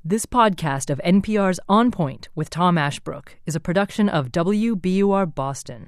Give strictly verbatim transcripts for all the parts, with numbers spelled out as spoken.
This podcast of N P R's On Point with Tom Ashbrook is a production of W B U R Boston.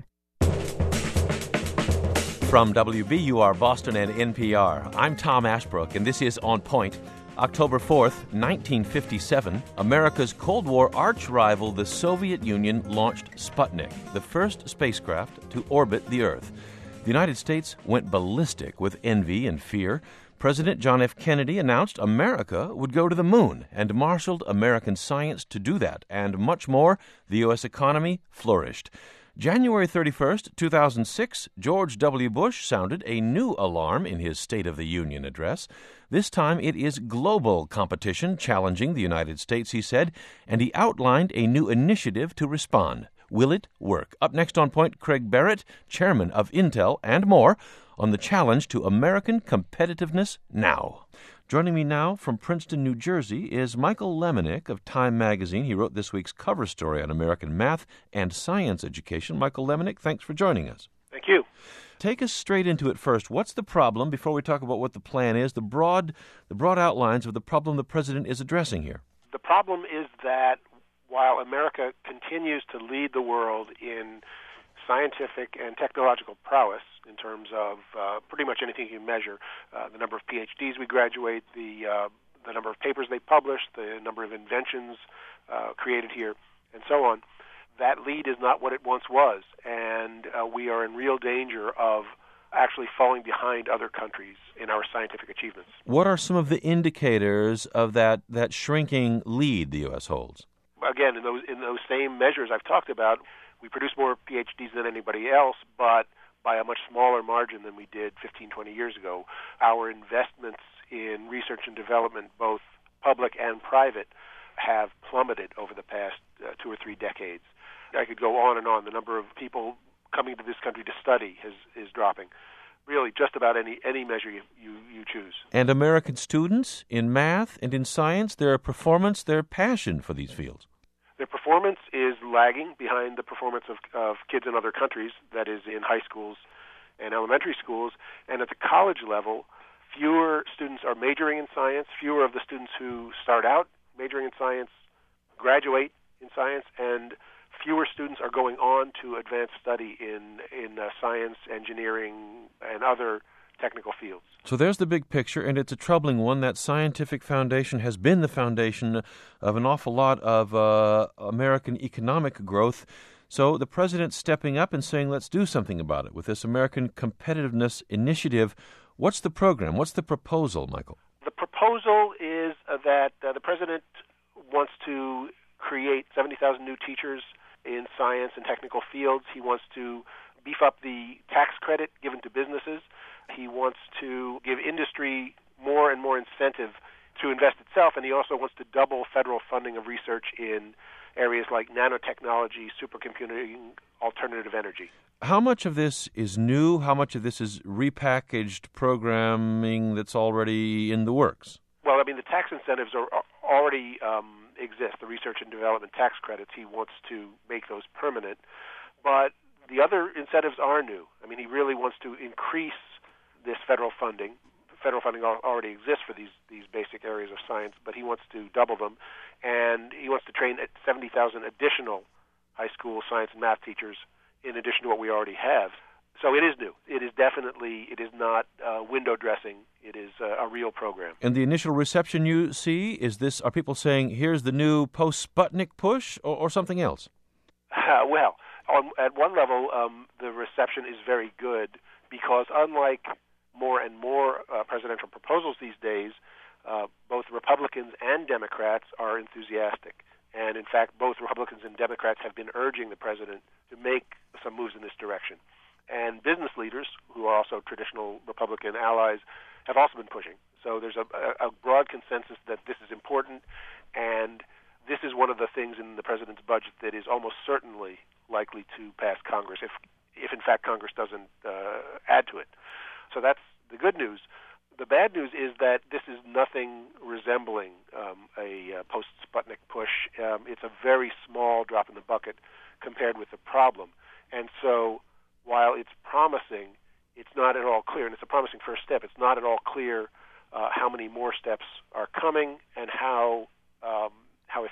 From W B U R Boston and N P R, I'm Tom Ashbrook, and this is On Point. October fourth, nineteen fifty-seven, America's Cold War arch-rival, the Soviet Union, launched Sputnik, the first spacecraft to orbit the Earth. The United States went ballistic with envy and fear. President John F. Kennedy announced America would go to the moon and marshaled American science to do that, and much more. The U S economy flourished. January thirty-first, two thousand six, George W. Bush sounded a new alarm in his State of the Union address. This time it is global competition challenging the United States, he said, and he outlined a new initiative to respond. Will it work? Up next on Point, Craig Barrett, chairman of Intel, and more on the challenge to American competitiveness now. Joining me now from Princeton, New Jersey, is Michael Lemonick of Time Magazine. He wrote this week's cover story on American math and science education. Michael Lemonick, thanks for joining us. Thank you. Take us straight into it first. What's the problem, before we talk about what the plan is, the broad, the broad outlines of the problem the president is addressing here? The problem is that while America continues to lead the world in scientific and technological prowess in terms of uh, pretty much anything you can measure, uh, the number of P H Ds we graduate, the uh, the number of papers they publish, the number of inventions uh, created here, and so on, that lead is not what it once was, and uh, we are in real danger of actually falling behind other countries in our scientific achievements. What are some of the indicators of that, that shrinking lead the U S holds? Again, in those in those same measures I've talked about, we produce more P H Ds than anybody else, but by a much smaller margin than we did fifteen, twenty years ago. Our investments in research and development, both public and private, have plummeted over the past uh, two or three decades. I could go on and on. The number of people coming to this country to study is, is dropping. Really, just about any, any measure you, you, you choose. And American students in math and in science, their performance, their passion for these fields? Their performance is lagging behind the performance of, of kids in other countries, that is in high schools and elementary schools. And at the college level, fewer students are majoring in science. Fewer of the students who start out majoring in science graduate in science, and fewer students are going on to advanced study in, in uh, science, engineering, and other technical fields. So there's the big picture, and it's a troubling one. That scientific foundation has been the foundation of an awful lot of uh, American economic growth. So the president's stepping up and saying, let's do something about it with this American Competitiveness Initiative. What's the program? What's the proposal, Michael? The proposal is uh, that uh, the president wants to create seventy thousand new teachers in science and technical fields. He wants to beef up the tax credit given to businesses. He wants to give industry more and more incentive to invest itself, and he also wants to double federal funding of research in areas like nanotechnology, supercomputing, alternative energy. How much of this is new? How much of this is repackaged programming that's already in the works? Well, I mean, the tax incentives are, are already um, exist, the research and development tax credits. He wants to make those permanent. But the other incentives are new. I mean, he really wants to increase this federal funding. Federal funding already exists for these, these basic areas of science, but he wants to double them. And he wants to train seventy thousand additional high school science and math teachers in addition to what we already have. So it is new. It is definitely, it is not uh, window dressing. It is uh, a real program. And the initial reception you see, is this, are people saying, here's the new post-Sputnik push, or, or something else? Uh, well, on, at one level, um, the reception is very good because unlike more and more uh, presidential proposals these days, uh, both Republicans and Democrats are enthusiastic. And in fact, both Republicans and Democrats have been urging the president to make some moves in this direction. And business leaders, who are also traditional Republican allies, have also been pushing. So there's a, a broad consensus that this is important, and this is one of the things in the president's budget that is almost certainly likely to pass Congress, if, if in fact Congress doesn't uh, add to it. So that's the good news. The bad news is that this is nothing resembling um, a uh, post-Sputnik push. Um, it's a very small drop in the bucket compared with the problem. And so while it's promising, it's not at all clear, and it's a promising first step, it's not at all clear uh, how many more steps are coming and how um,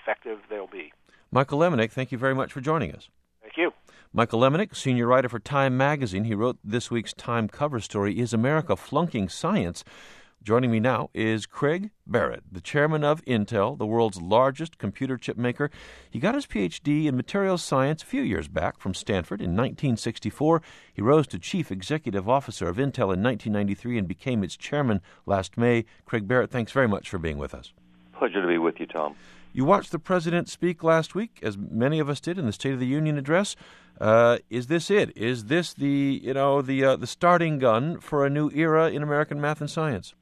effective they'll be. Michael Lemonick, thank you very much for joining us. Thank you. Michael Lemonick, senior writer for Time magazine. He wrote this week's Time cover story, Is America Flunking Science? Joining me now is Craig Barrett, the chairman of Intel, the world's largest computer chip maker. He got his P H D in materials science a few years back from Stanford in nineteen sixty-four. He rose to chief executive officer of Intel in nineteen ninety-three and became its chairman last May. Craig Barrett, thanks very much for being with us. Pleasure to be with you, Tom. You watched the president speak last week, as many of us did, in the State of the Union address. Uh, is this it? Is this the, you know, the uh, the starting gun for a new era in American math and science?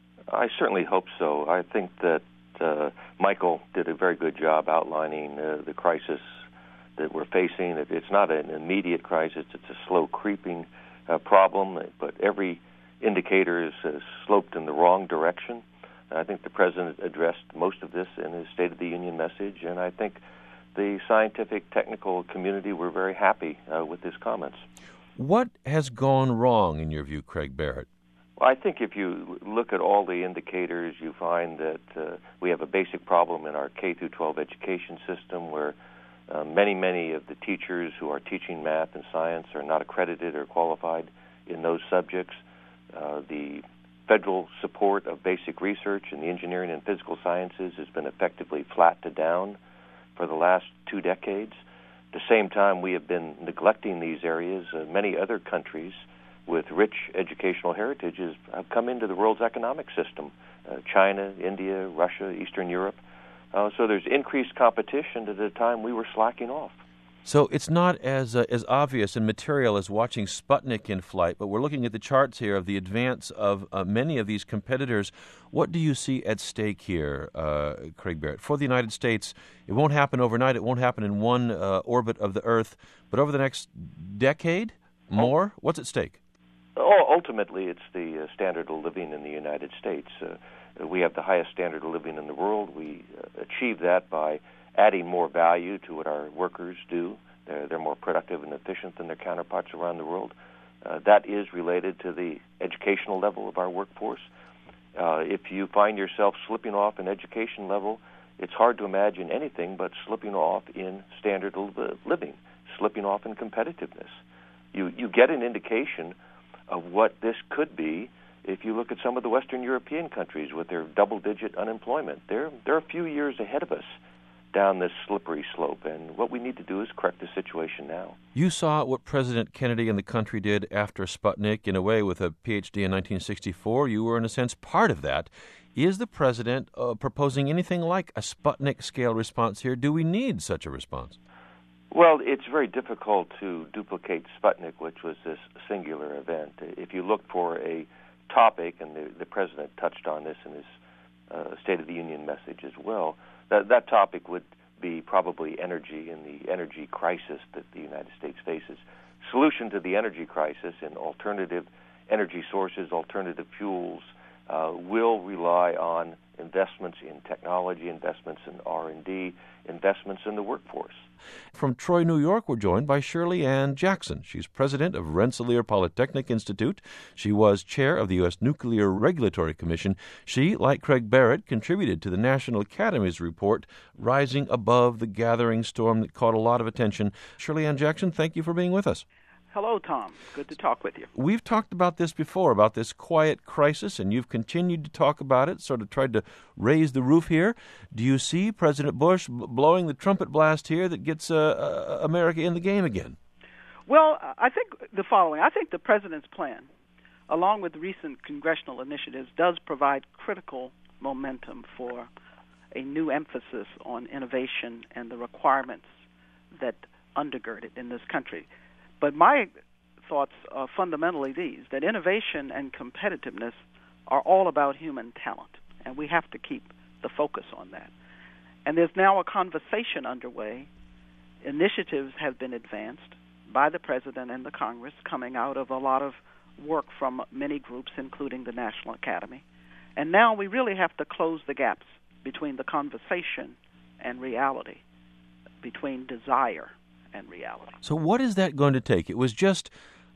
I certainly hope so. I think that uh, Michael did a very good job outlining uh, the crisis that we're facing. It's not an immediate crisis. It's a slow creeping uh, problem, but every indicator is uh, sloped in the wrong direction. I think the president addressed most of this in his State of the Union message, and I think the scientific, technical community were very happy uh, with his comments. What has gone wrong, in your view, Craig Barrett? Well, I think if you look at all the indicators, you find that uh, we have a basic problem in our K through twelve education system where uh, many, many of the teachers who are teaching math and science are not accredited or qualified in those subjects. Uh, the federal support of basic research in the engineering and physical sciences has been effectively flat to down for the last two decades. At the same time, we have been neglecting these areas. Uh, many other countries with rich educational heritages have come into the world's economic system, uh, China, India, Russia, Eastern Europe. Uh, so there's increased competition at a time we were slacking off. So it's not as uh, as obvious and material as watching Sputnik in flight, but we're looking at the charts here of the advance of uh, many of these competitors. What do you see at stake here, uh, Craig Barrett? For the United States, it won't happen overnight. It won't happen in one uh, orbit of the Earth, but over the next decade, more? What's at stake? Oh, ultimately, it's the uh, standard of living in the United States. Uh, we have the highest standard of living in the world. We uh, achieve that by adding more value to what our workers do. They're, they're more productive and efficient than their counterparts around the world. Uh, that is related to the educational level of our workforce. Uh, if you find yourself slipping off in education level, it's hard to imagine anything but slipping off in standard of living, slipping off in competitiveness. You, you get an indication of what this could be if you look at some of the Western European countries with their double-digit unemployment. They're, they're a few years ahead of us down this slippery slope, and what we need to do is correct the situation now. You saw what President Kennedy and the country did after Sputnik, in a way, with a P H D in nineteen sixty-four. You were, in a sense, part of that. Is the president uh, proposing anything like a Sputnik-scale response here? Do we need such a response? Well, it's very difficult to duplicate Sputnik, which was this singular event. If you look for a topic, and the, the president touched on this in his uh, State of the Union message as well, that, that topic would be probably energy and the energy crisis that the United States faces. Solution to the energy crisis in alternative energy sources, alternative fuels, uh, will rely on investments in technology, investments in R and D, investments in the workforce. From Troy, New York, we're joined by Shirley Ann Jackson. She's president of Rensselaer Polytechnic Institute. She was chair of the U S Nuclear Regulatory Commission. She, like Craig Barrett, contributed to the National Academy's report, Rising Above the Gathering Storm, that caught a lot of attention. Shirley Ann Jackson, thank you for being with us. Hello, Tom. Good to talk with you. We've talked about this before, about this quiet crisis, and you've continued to talk about it, sort of tried to raise the roof here. Do you see President Bush blowing the trumpet blast here that gets uh, uh, America in the game again? Well, I think the following. I think the president's plan, along with recent congressional initiatives, does provide critical momentum for a new emphasis on innovation and the requirements that undergird it in this country. But my thoughts are fundamentally these, that innovation and competitiveness are all about human talent, and we have to keep the focus on that. And there's now a conversation underway. Initiatives have been advanced by the President and the Congress, coming out of a lot of work from many groups, including the National Academy. And now we really have to close the gaps between the conversation and reality, between desire and reality. So what is that going to take? It was just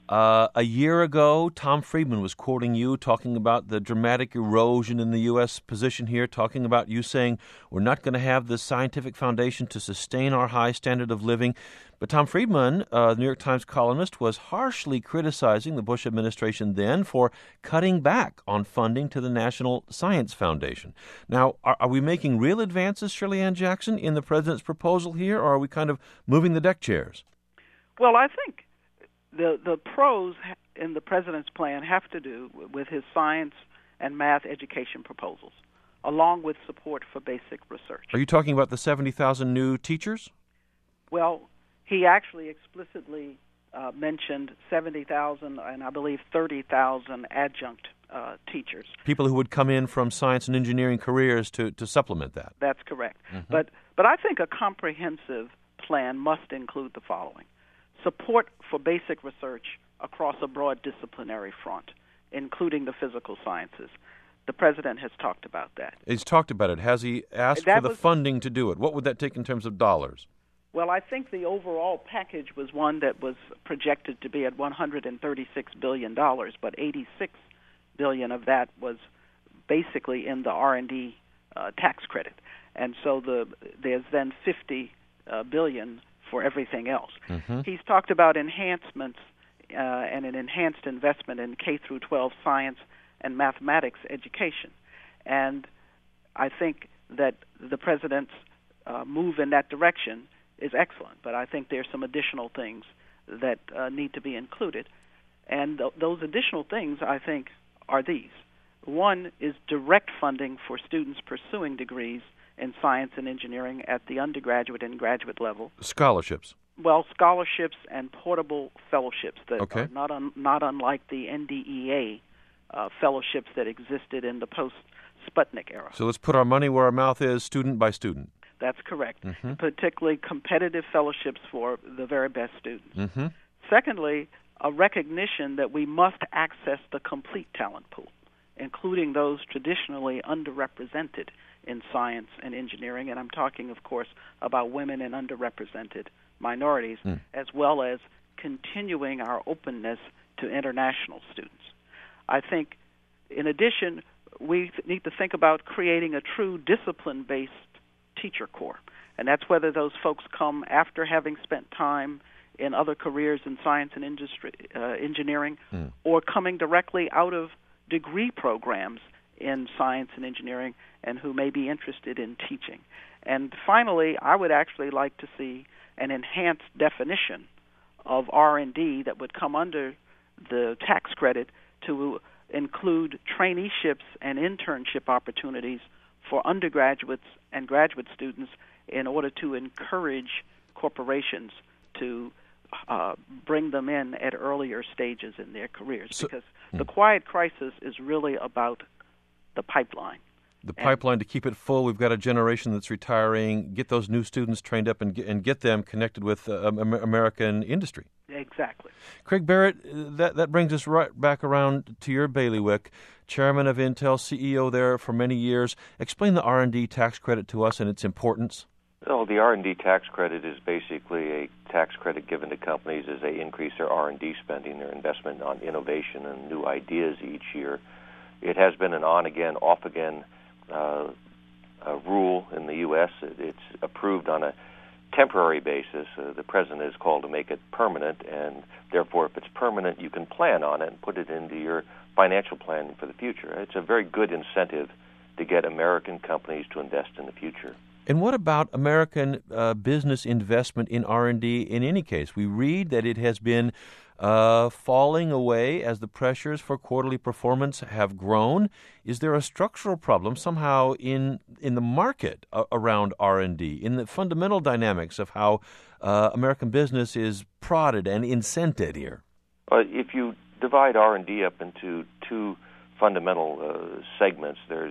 Uh, a year ago, Tom Friedman was quoting you, talking about the dramatic erosion in the U S position here, talking about you saying we're not going to have the scientific foundation to sustain our high standard of living. But Tom Friedman, uh, the New York Times columnist, was harshly criticizing the Bush administration then for cutting back on funding to the National Science Foundation. Now, are, are we making real advances, Shirley Ann Jackson, in the president's proposal here, or are we kind of moving the deck chairs? Well, I think The the pros in the president's plan have to do with his science and math education proposals, along with support for basic research. Are you talking about the seventy thousand new teachers? Well, he actually explicitly uh, mentioned seventy thousand and I believe thirty thousand adjunct uh, teachers. People who would come in from science and engineering careers to, to supplement that. That's correct. Mm-hmm. But But I think a comprehensive plan must include the following. Support for basic research across a broad disciplinary front, including the physical sciences. The president has talked about that. He's talked about it. Has he asked that for the was, funding to do it? What would that take in terms of dollars? Well, I think the overall package was one that was projected to be at one hundred thirty-six billion dollars, but eighty-six billion dollars of that was basically in the R and D uh, tax credit. And so the there's then fifty uh, billion dollars for everything else. Mm-hmm. He's talked about enhancements uh, and an enhanced investment in K through twelve science and mathematics education. And I think that the president's uh, move in that direction is excellent, but I think there's some additional things that uh, need to be included. And th- those additional things, I think, are these. One is direct funding for students pursuing degrees in science and engineering at the undergraduate and graduate level. Scholarships. Well, scholarships and portable fellowships that okay. are not un- not unlike the N D E A uh, fellowships that existed in the post-Sputnik era. So let's put our money where our mouth is, student by student. That's correct. Mm-hmm. Particularly competitive fellowships for the very best students. Mm-hmm. Secondly, a recognition that we must access the complete talent pool, including those traditionally underrepresented in science and engineering, and I'm talking, of course, about women and underrepresented minorities, mm. as well as continuing our openness to international students. I think, in addition, we need to think about creating a true discipline-based teacher corps, and that's whether those folks come after having spent time in other careers in science and industry, uh, engineering, mm. or coming directly out of degree programs in science and engineering and who may be interested in teaching. And finally, I would actually like to see an enhanced definition of R and D that would come under the tax credit to include traineeships and internship opportunities for undergraduates and graduate students in order to encourage corporations to uh, bring them in at earlier stages in their careers. So, because hmm. the quiet crisis is really about the pipeline. The pipeline to keep it full. We've got a generation that's retiring. Get those new students trained up and get, and get them connected with uh, American industry. Exactly. Craig Barrett, that, that brings us right back around to your bailiwick. Chairman of Intel, C E O there for many years. Explain the R and D tax credit to us and its importance. Well, the R and D tax credit is basically a tax credit given to companies as they increase their R and D spending, their investment on innovation and new ideas each year. It has been an on-again, off-again uh, uh, rule in the U S It's approved on a temporary basis. Uh, the president is called to make it permanent, and therefore, if it's permanent, you can plan on it and put it into your financial planning for the future. It's a very good incentive to get American companies to invest in the future. And what about American uh, business investment in R and D in any case? We read that it has been uh, falling away as the pressures for quarterly performance have grown. Is there a structural problem somehow in in the market uh, around R and D, in the fundamental dynamics of how uh, American business is prodded and incented here? Uh, if you divide R and D up into two fundamental uh, segments, there's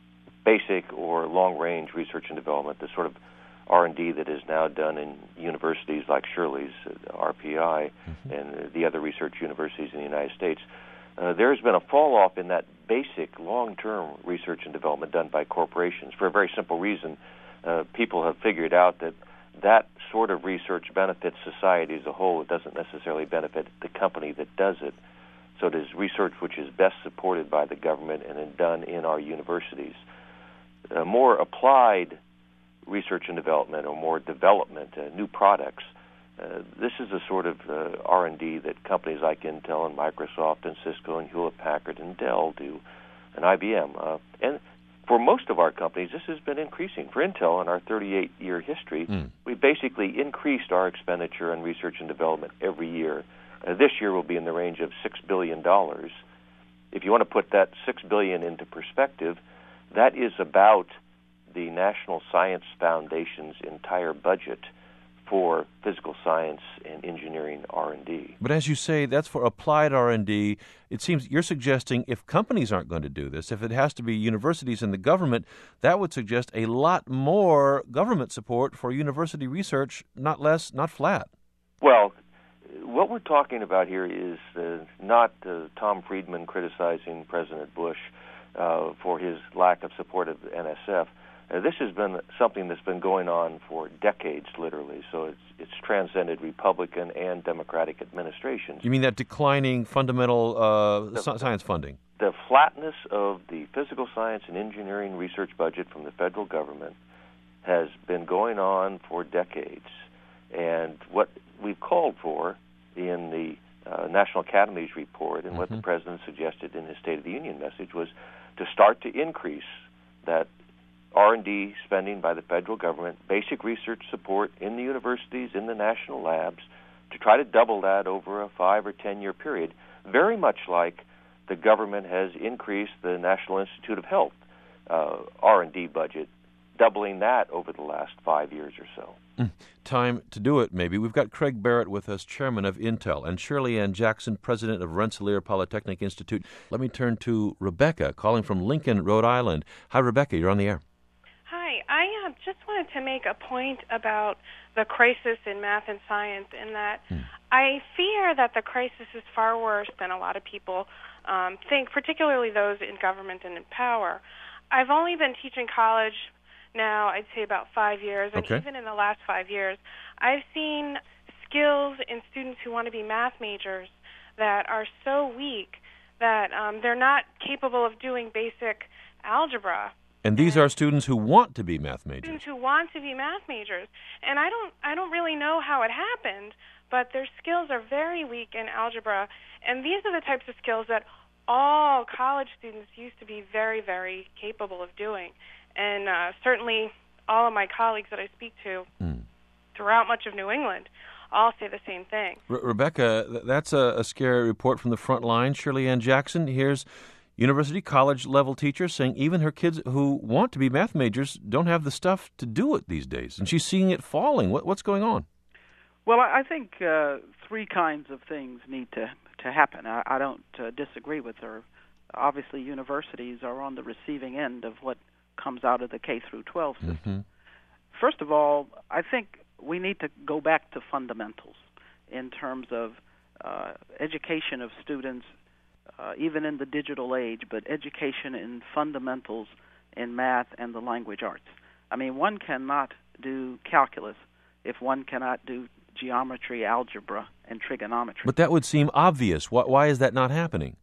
basic or long-range research and development, the sort of R and D that is now done in universities like Shirley's, uh, R P I, mm-hmm. and uh, the other research universities in the United States. Uh, there's been a fall-off in that basic long-term research and development done by corporations for a very simple reason. Uh, people have figured out that that sort of research benefits society as a whole. It doesn't necessarily benefit the company that does it. So it is research which is best supported by the government and then done in our universities. Uh, more applied research and development, or more development, uh, new products, uh, this is a sort of uh, R and D that companies like Intel and Microsoft and Cisco and Hewlett-Packard and Dell do, and I B M. Uh, and for most of our companies, this has been increasing. For Intel, in our thirty-eight year history, mm. we basically increased our expenditure on research and development every year. Uh, this year will be in the range of six billion dollars. If you want to put that six billion dollars into perspective, that is about the National Science Foundation's entire budget for physical science and engineering R and D. But as you say, that's for applied R and D. It seems you're suggesting if companies aren't going to do this, if it has to be universities and the government, that would suggest a lot more government support for university research, not less, not flat. Well, what we're talking about here is uh, not uh, Tom Friedman criticizing President Bush uh, for his lack of support of the N S F. Uh, this has been something that's been going on for decades, literally, so it's it's transcended Republican and Democratic administrations. You mean that declining fundamental uh, the, science funding? The flatness of the physical science and engineering research budget from the federal government has been going on for decades, and what we've called for in the uh, National Academies report and mm-hmm. what the President suggested in his State of the Union message was to start to increase that R and D spending by the federal government, basic research support in the universities, in the national labs, to try to double that over a five or ten year period, very much like the government has increased the National Institute of Health uh, R and D budget, doubling that over the last five years or so. Mm. Time to do it, maybe. We've got Craig Barrett with us, chairman of Intel, and Shirley Ann Jackson, president of Rensselaer Polytechnic Institute. Let me turn to Rebecca, calling from Lincoln, Rhode Island. Hi, Rebecca. You're on the air. Hi. I uh, just wanted to make a point about the crisis in math and science, in that hmm. I fear that the crisis is far worse than a lot of people um, think, particularly those in government and in power. I've only been teaching college now, I'd say about five years, and okay. even in the last five years, I've seen skills in students who want to be math majors that are so weak that um, they're not capable of doing basic algebra. And these and are students who want to be math majors. Students who want to be math majors. And I don't I don't really know how it happened, but their skills are very weak in algebra. And these are the types of skills that all college students used to be very, very capable of doing. And uh, certainly all of my colleagues that I speak to mm. throughout much of New England all say the same thing. Re- Rebecca, that's a, a scary report from the front line. Shirley Ann Jackson, here's university college-level teachers saying even her kids who want to be math majors don't have the stuff to do it these days, and she's seeing it falling. What, what's going on? Well, I think uh, three kinds of things need to, to happen. I, I don't uh, disagree with her. Obviously, universities are on the receiving end of what comes out of the K through twelve system. Mm-hmm. First of all, I think we need to go back to fundamentals in terms of uh, education of students, uh, even in the digital age, but education in fundamentals in math and the language arts. I mean, one cannot do calculus if one cannot do geometry, algebra, and trigonometry. But that would seem obvious. Why, why is that not happening?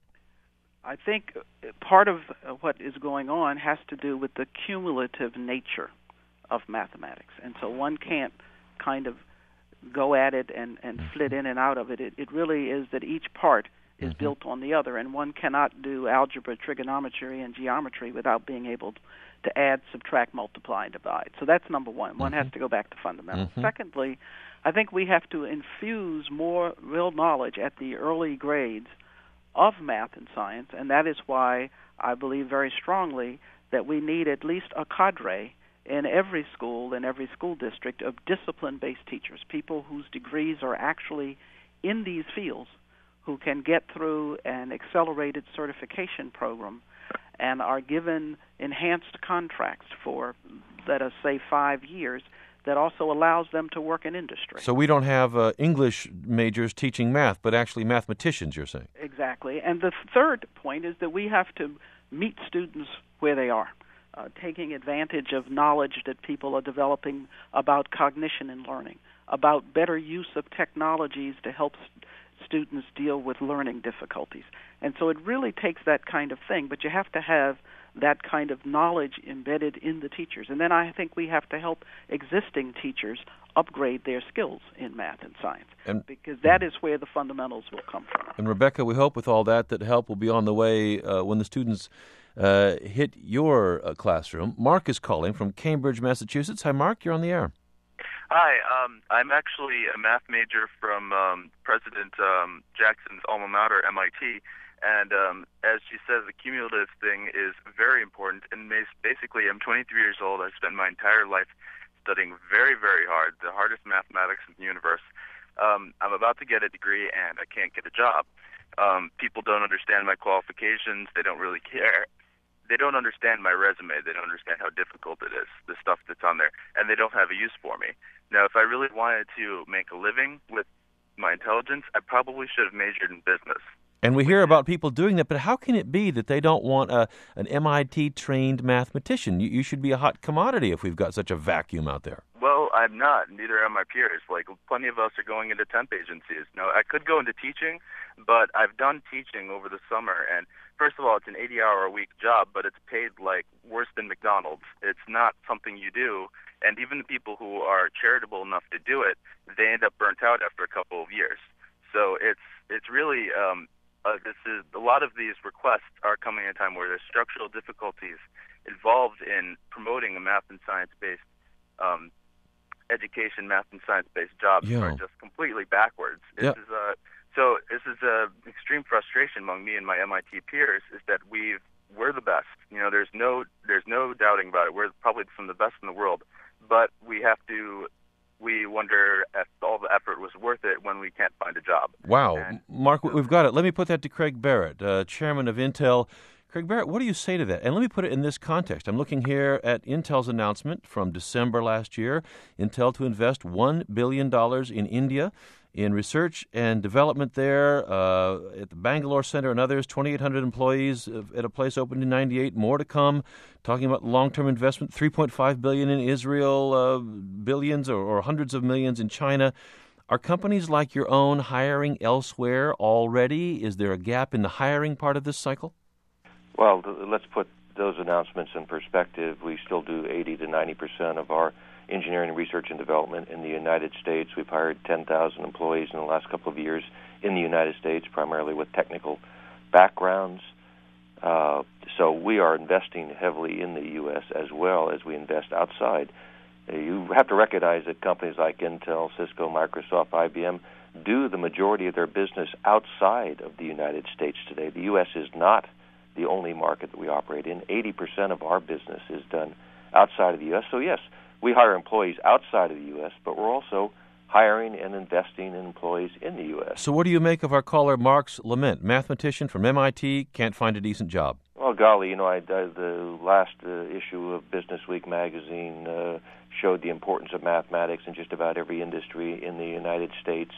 I think part of what is going on has to do with the cumulative nature of mathematics. And so one can't kind of go at it and, and flit in and out of it. It, it really is that each part is mm-hmm. built on the other, and one cannot do algebra, trigonometry, and geometry without being able to add, subtract, multiply, and divide. So that's number one. One mm-hmm. has to go back to fundamentals. Mm-hmm. Secondly, I think we have to infuse more real knowledge at the early grades of math and science, and that is why I believe very strongly that we need at least a cadre in every school, in every school district, of discipline-based teachers, people whose degrees are actually in these fields, who can get through an accelerated certification program and are given enhanced contracts for, let us say, five years, that also allows them to work in industry. So we don't have uh, English majors teaching math, but actually mathematicians, you're saying? Exactly. And the third point is that we have to meet students where they are. uh, taking advantage of knowledge that people are developing about cognition and learning, about better use of technologies to help st- students deal with learning difficulties. And so it really takes that kind of thing, but you have to have that kind of knowledge embedded in the teachers. And then I think we have to help existing teachers upgrade their skills in math and science, and, because that is where the fundamentals will come from. And Rebecca, we hope with all that that help will be on the way uh, when the students uh, hit your uh, classroom. Mark is calling from Cambridge, Massachusetts. Hi, Mark. You're on the air. Hi. Um, I'm actually a math major from um, President um, Jackson's alma mater, M I T. And um, as she says, the cumulative thing is very important. And basically, I'm twenty-three years old. I spent my entire life studying very, very hard, the hardest mathematics in the universe. Um, I'm about to get a degree, and I can't get a job. Um, people don't understand my qualifications. They don't really care. They don't understand my resume. They don't understand how difficult it is, the stuff that's on there, and they don't have a use for me. Now, if I really wanted to make a living with my intelligence, I probably should have majored in business. And we hear about people doing that, but how can it be that they don't want a, an M I T-trained mathematician? You, you should be a hot commodity if we've got such a vacuum out there. Well, I'm not. Neither are my peers. Like, plenty of us are going into temp agencies. Now, I could go into teaching, but I've done teaching over the summer, and first of all, it's an eighty-hour-a-week job, but it's paid, like, worse than McDonald's. It's not something you do, and even the people who are charitable enough to do it, they end up burnt out after a couple of years. So it's it's really... Um, Uh, this is a lot of these requests are coming at a time where there's structural difficulties involved in promoting a math and science-based um, education. Math and science-based jobs yeah. are just completely backwards. This yeah. is a, so this is a extreme frustration among me and my M I T peers is that we've we're the best. You know, there's no there's no doubting about it. We're probably some of the best in the world, but we have to. We wonder if all the effort was worth it when we can't find a job. Wow. And Mark, we've got it. Let me put that to Craig Barrett, uh, chairman of Intel. Craig Barrett, what do you say to that? And let me put it in this context. I'm looking here at Intel's announcement from December last year. Intel to invest one billion dollars in India in research and development there uh, at the Bangalore Center and others, twenty-eight hundred employees at a place opened in ninety-eight, more to come. Talking about long-term investment, three point five billion dollars in Israel, uh, billions or, or hundreds of millions in China. Are companies like your own hiring elsewhere already? Is there a gap in the hiring part of this cycle? Well, let's put those announcements in perspective. We still do eighty to ninety percent of our engineering, research, and development in the United States. We've hired ten thousand employees in the last couple of years in the United States, primarily with technical backgrounds. Uh, so we are investing heavily in the U S as well as we invest outside. Uh, you have to recognize that companies like Intel, Cisco, Microsoft, I B M do the majority of their business outside of the United States today. The U S is not the only market that we operate in. eighty percent of our business is done outside of the U S. So yes, we hire employees outside of the U S, but we're also hiring and investing in employees in the U S. So what do you make of our caller Mark's lament? Mathematician from M I T, can't find a decent job. Well, golly, you know, I, I, the last uh, issue of Business Week magazine uh, showed the importance of mathematics in just about every industry in the United States.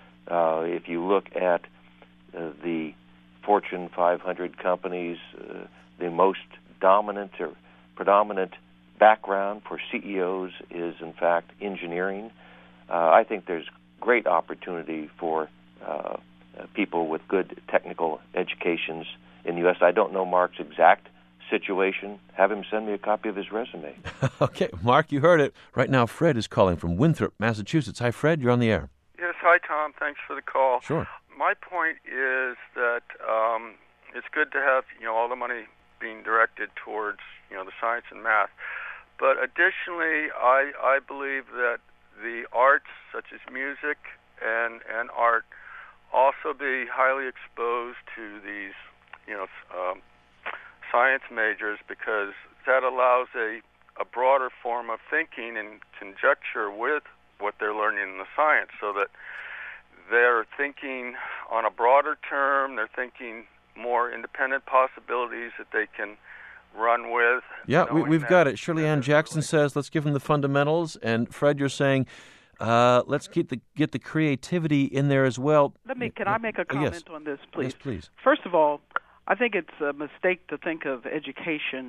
Uh, if you look at uh, the Fortune five hundred companies, uh, the most dominant or predominant background for C E Os is, in fact, engineering. Uh, I think there's great opportunity for uh, people with good technical educations in the U S. I don't know Mark's exact situation. Have him send me a copy of his resume. Okay, Mark, you heard it. Right now, Fred is calling from Winthrop, Massachusetts. Hi, Fred. You're on the air. Yes, hi, Tom. Thanks for the call. Sure. My point is that um, it's good to have, you know, all the money being directed towards, you know, the science and math. But additionally, I, I believe that the arts, such as music and, and art, also be highly exposed to these, you know, um, science majors, because that allows a, a broader form of thinking and conjecture with what they're learning in the science, so that they're thinking on a broader term, they're thinking more independent possibilities that they can run with. Yeah, we, we've got it. Shirley Ann Jackson says, let's give them the fundamentals. And Fred, you're saying, uh, let's get the get the creativity in there as well. Let me. Can I make a comment yes. on this, please? Yes, please. First of all, I think it's a mistake to think of education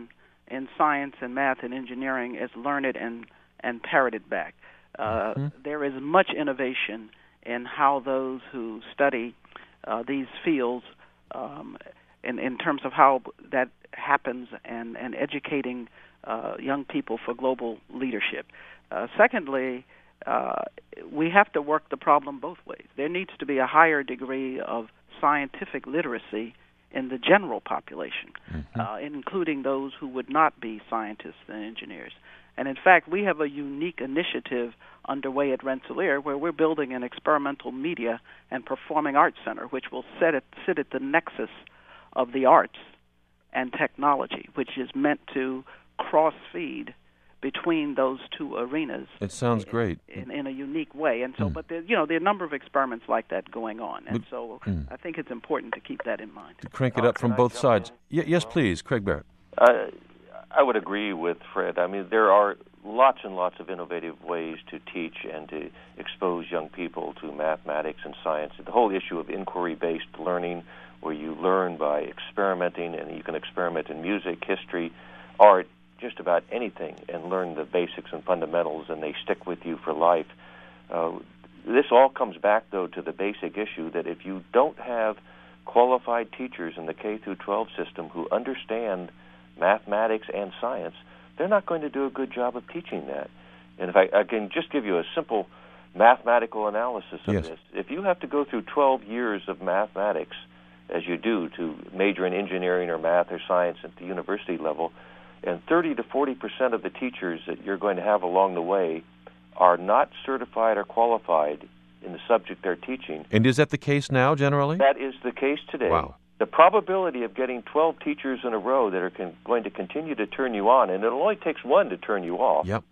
in science and math and engineering is learn it and, and parrot it back. Uh, mm-hmm. There is much innovation in how those who study uh, these fields, um, in, in terms of how that happens, and, and educating uh, young people for global leadership. Uh, secondly, uh, we have to work the problem both ways. There needs to be a higher degree of scientific literacy in the general population, mm-hmm. uh, including those who would not be scientists and engineers. And in fact, we have a unique initiative underway at Rensselaer where we're building an experimental media and performing arts center, which will set it, sit at the nexus of the arts and technology, which is meant to cross-feed between those two arenas. It sounds in, great. In, in a unique way. And so, mm. but there, you know, there are a number of experiments like that going on. And but, so mm. I think it's important to keep that in mind. To crank it up from both sides. Y- yes, well, please, Craig Barrett. Uh, I would agree with Fred. I mean, there are lots and lots of innovative ways to teach and to expose young people to mathematics and science. The whole issue of inquiry-based learning, where you learn by experimenting, and you can experiment in music, history, art, just about anything, and learn the basics and fundamentals, and they stick with you for life. Uh, this all comes back, though, to the basic issue that if you don't have qualified teachers in the K through twelve system who understand mathematics and science, they're not going to do a good job of teaching that. And if I, I can just give you a simple mathematical analysis of yes. this. If you have to go through twelve years of mathematics, as you do to major in engineering or math or science at the university level, and thirty to forty percent of the teachers that you're going to have along the way are not certified or qualified in the subject they're teaching. And is that the case now, generally? That is the case today. Wow. The probability of getting twelve teachers in a row that are con- going to continue to turn you on, and it only takes one to turn you off, yep.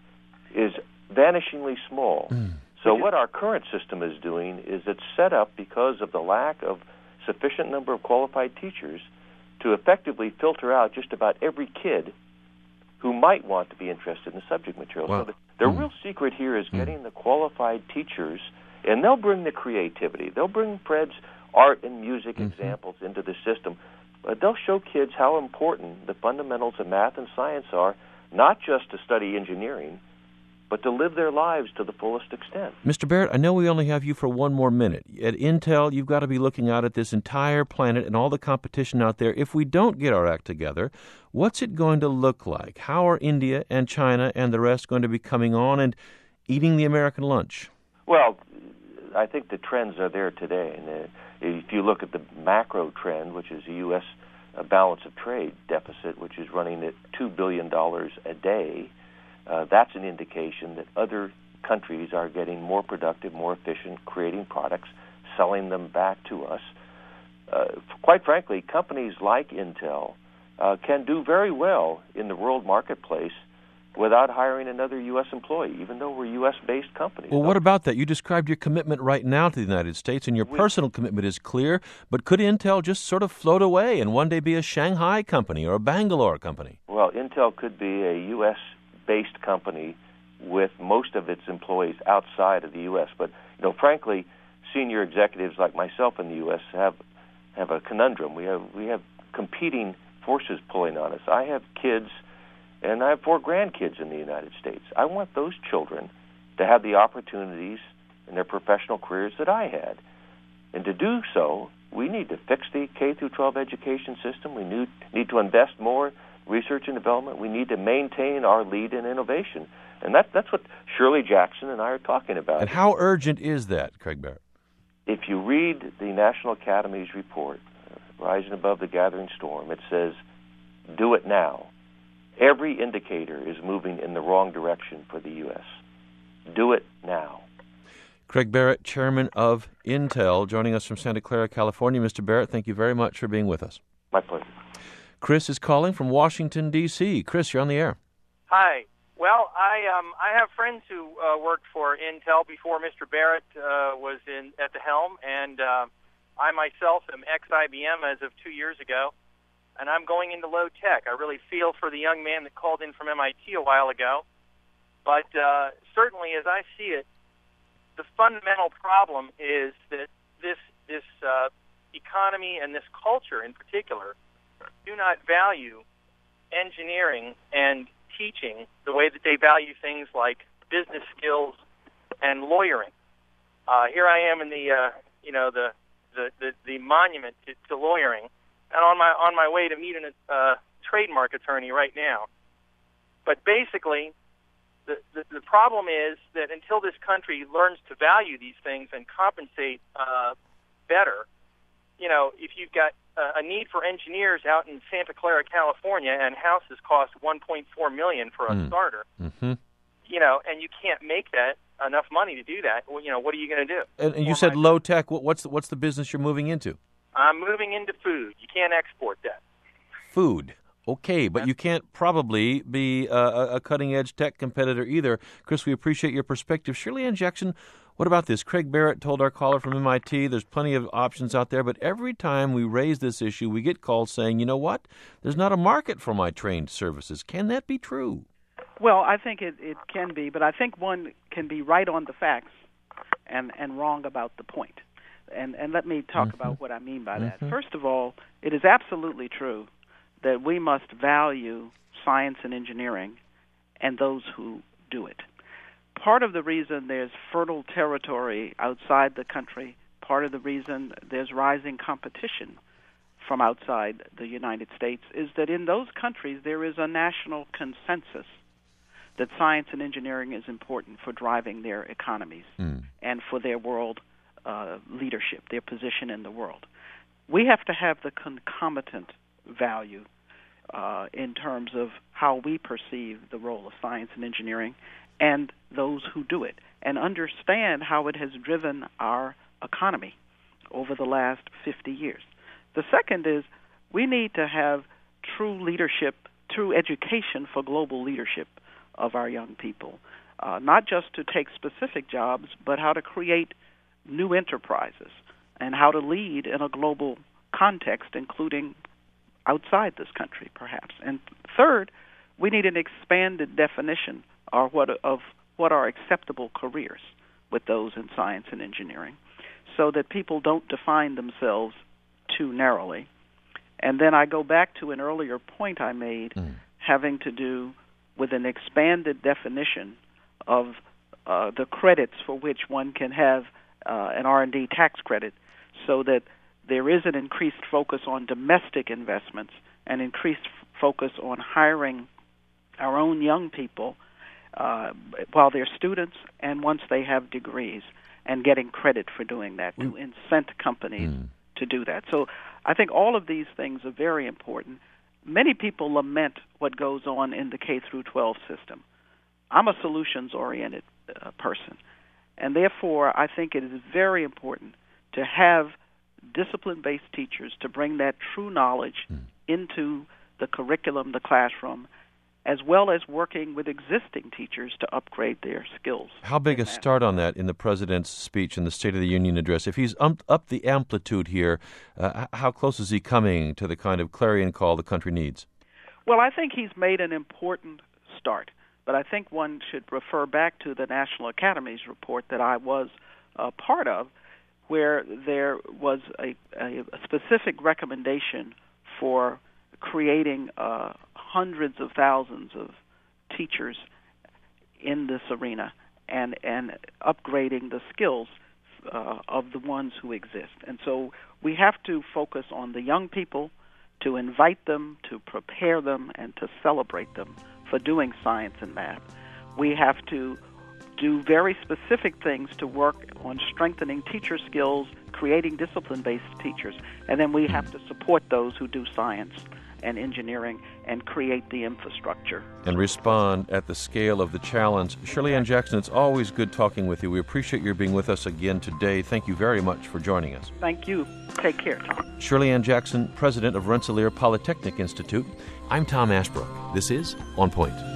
is vanishingly small. Mm. So what our current system is doing is it's set up because of the lack of sufficient number of qualified teachers to effectively filter out just about every kid who might want to be interested in the subject material. Wow. So the, the mm. real secret here is mm. getting the qualified teachers, and they'll bring the creativity. They'll bring Fred's art and music mm-hmm. examples into the system, but they'll show kids how important the fundamentals of math and science are, not just to study engineering, but to live their lives to the fullest extent. Mister Barrett, I know we only have you for one more minute. At Intel, you've got to be looking out at this entire planet and all the competition out there. If we don't get our act together, what's it going to look like? How are India and China and the rest going to be coming on and eating the American lunch? Well, I think the trends are there today. And uh, if you look at the macro trend, which is the U S uh, balance of trade deficit, which is running at two billion dollars a day, Uh, that's an indication that other countries are getting more productive, more efficient, creating products, selling them back to us. Uh, quite frankly, companies like Intel uh, can do very well in the world marketplace without hiring another U S employee, even though we're U S-based companies. Well, so, what about that? You described your commitment right now to the United States, and your we, personal commitment is clear, but could Intel just sort of float away and one day be a Shanghai company or a Bangalore company? Well, Intel could be a U S based company with most of its employees outside of the U S. But, you know, frankly, senior executives like myself in the U S have have a conundrum. We have we have competing forces pulling on us. I have kids, and I have four grandkids in the United States. I want those children to have the opportunities in their professional careers that I had. And to do so, we need to fix the K through twelve education system. We need, need to invest more research and development. We need to maintain our lead in innovation. And that, that's what Shirley Jackson and I are talking about. And how urgent is that, Craig Barrett? If you read the National Academy's report, uh, Rising Above the Gathering Storm, it says, do it now. Every indicator is moving in the wrong direction for the U S. Do it now. Craig Barrett, chairman of Intel, joining us from Santa Clara, California. Mister Barrett, thank you very much for being with us. My pleasure. Chris is calling from Washington, D C Chris, you're on the air. Hi. Well, I um I have friends who uh, worked for Intel before Mister Barrett uh, was in at the helm, and uh, I myself am ex-I B M as of two years ago, and I'm going into low tech. I really feel for the young man that called in from M I T a while ago, but uh, certainly as I see it, the fundamental problem is that this this uh, economy and this culture in particular do not value engineering and teaching the way that they value things like business skills and lawyering. Uh, here I am in the uh, you know the the, the, the monument to, to lawyering, and on my on my way to meet a uh, trademark attorney right now. But basically, the, the the problem is that until this country learns to value these things and compensate uh, better, you know, if you've got uh, a need for engineers out in Santa Clara, California, and houses cost one point four million dollars for a mm. starter, mm-hmm. you know, and you can't make that enough money to do that, well, you know, what are you going to do? And, and you said low tech. What, what's the, what's the business you're moving into? I'm moving into food. You can't export that. Food. Okay, but you can't probably be a, a cutting-edge tech competitor either. Chris, we appreciate your perspective. Shirley Ann Jackson, what about this? Craig Barrett told our caller from M I T there's plenty of options out there, but every time we raise this issue, we get calls saying, you know what, there's not a market for my trained services. Can that be true? Well, I think it, it can be, but I think one can be right on the facts and, and wrong about the point. And, and let me talk mm-hmm. about what I mean by that. Mm-hmm. First of all, it is absolutely true that we must value science and engineering and those who do it. Part of the reason there's fertile territory outside the country, part of the reason there's rising competition from outside the United States is that in those countries there is a national consensus that science and engineering is important for driving their economies mm. and for their world uh, leadership, their position in the world. We have to have the concomitant value uh, in terms of how we perceive the role of science and engineering and those who do it, and understand how it has driven our economy over the last fifty years. The second is we need to have true leadership, true education for global leadership of our young people, uh, not just to take specific jobs, but how to create new enterprises and how to lead in a global context, including outside this country, perhaps. And third, we need an expanded definition of what, of what are acceptable careers with those in science and engineering, so that people don't define themselves too narrowly. And then I go back to an earlier point I made mm. having to do with an expanded definition of uh, the credits for which one can have uh, an R and D tax credit, so that there is an increased focus on domestic investments, an increased f- focus on hiring our own young people uh, while they're students and once they have degrees, and getting credit for doing that, mm. to incent companies mm. to do that. So I think all of these things are very important. Many people lament what goes on in the K through twelve system. I'm a solutions-oriented uh, person, and therefore I think it is very important to have discipline-based teachers to bring that true knowledge mm. into the curriculum, the classroom, as well as working with existing teachers to upgrade their skills. How big a start on that in the President's speech in the State of the Union address? If he's um, up the amplitude here, uh, how close is he coming to the kind of clarion call the country needs? Well, I think he's made an important start, but I think one should refer back to the National Academy's report that I was uh, part of, where there was a, a specific recommendation for creating uh, hundreds of thousands of teachers in this arena and, and upgrading the skills uh, of the ones who exist. And so we have to focus on the young people, to invite them, to prepare them, and to celebrate them for doing science and math. We have to do very specific things to work on strengthening teacher skills, creating discipline-based teachers, and then we have to support those who do science and engineering and create the infrastructure. And respond at the scale of the challenge. Shirley Ann Jackson, it's always good talking with you. We appreciate your being with us again today. Thank you very much for joining us. Thank you. Take care, Tom. Shirley Ann Jackson, president of Rensselaer Polytechnic Institute. I'm Tom Ashbrook. This is On Point.